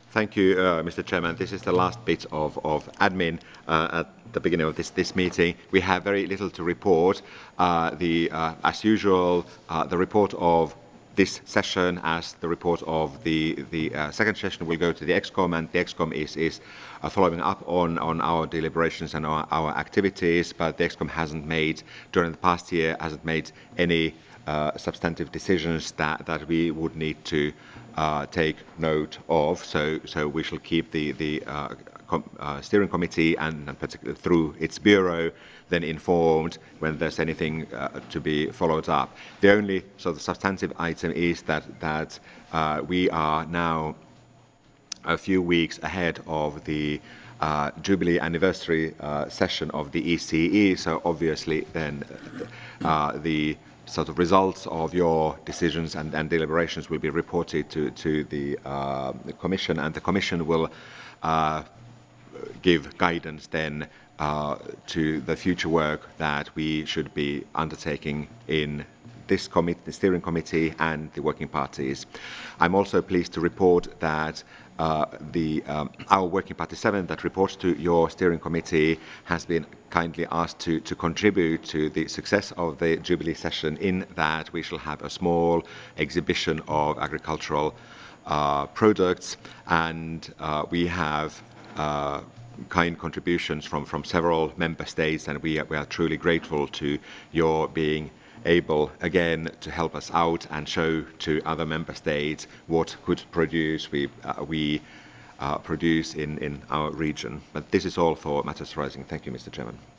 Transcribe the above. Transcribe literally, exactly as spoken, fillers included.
Thank you, uh, Mister Chairman. This is the last bit of, of admin uh, at the beginning of this, this meeting. We have very little to report. Uh, the, uh, as usual, uh, the report of this session, as the report of the, the uh, second session, will go to the ExCom, and the ExCom is, is uh, following up on, on our deliberations and our, our activities, but the ExCom hasn't made, during the past year, hasn't made any uh, substantive decisions that, that we would need to Uh, take note of. So, so we shall keep the the uh, com uh, steering committee and, and particularly through its bureau then informed when there's anything uh, to be followed up. The only sort of substantive item is that that uh, we are now a few weeks ahead of the uh, Jubilee anniversary uh, session of the E C E. So obviously then uh, the sort of results of your decisions and, and deliberations will be reported to, to the, uh, the Commission, and the Commission will uh, give guidance then uh, to the future work that we should be undertaking in this committee, the steering committee and the working parties. I'm also pleased to report that uh, the, um, our working party seven that reports to your steering committee has been kindly asked to, to contribute to the success of the Jubilee session, in that we shall have a small exhibition of agricultural uh, products, and uh, we have uh, kind contributions from, from several member states, and we are, we are truly grateful to your being able again to help us out and show to other member states what good produce we, uh, we uh, produce in, in our region. But this is all for matters arising. Thank you, Mister Chairman.